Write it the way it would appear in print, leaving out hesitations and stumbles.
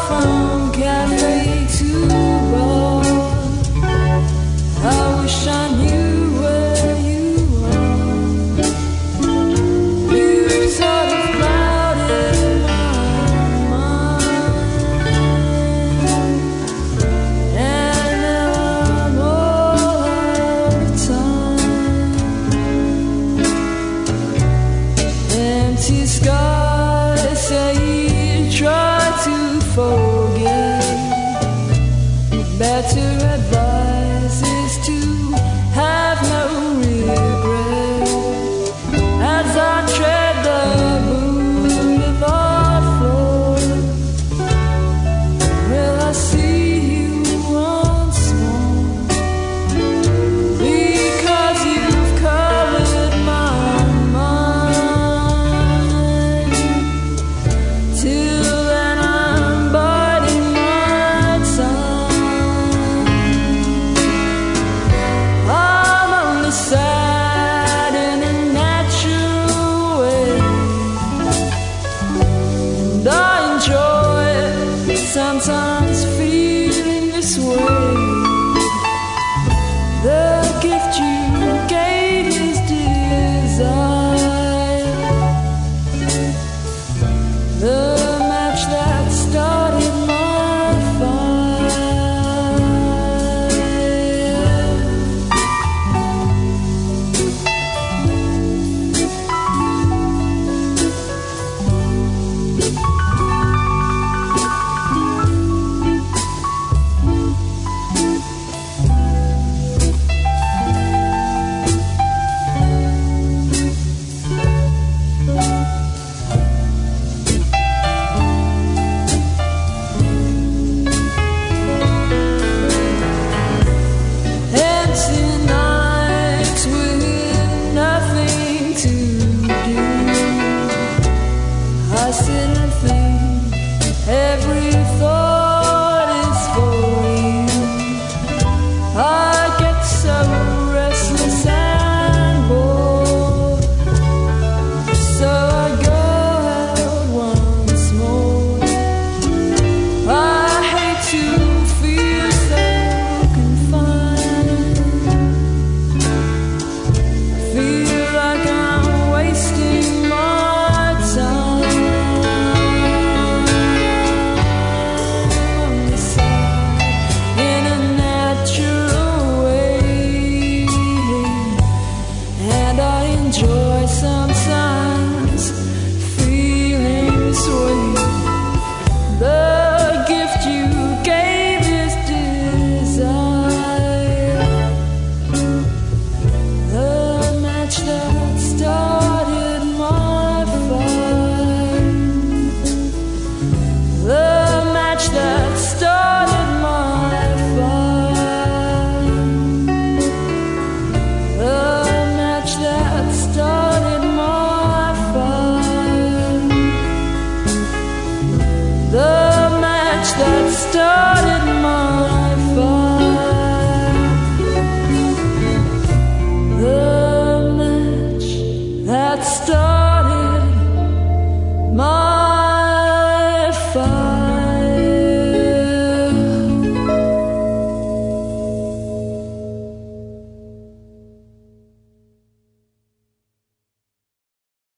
from cafe to bar. I wish I knew where you are. You sort of clouded my mind, and now I'm all out of time. Empty skies say you try to forget. Better advice is to have no regret. As I tread the boulevard floor, will I see you once more? Because you've colored my mind. Till then I'm biding my time. I'm only sad in a natural way, and I enjoy it sometimes feeling this way. The gift you gave is desire, the match that started my fire. Empty nights with nothing to do. I sit and think, every thought is for you. I get so restless and bored, so I go out once more. I hate to feel so confined. Feel like I'm wasting my time. On the side, in a natural way, and I enjoy sometimes feeling this way. The gift you gave is desire, the match that started my fire, the match that started my fire, the match that started my fire, the match that started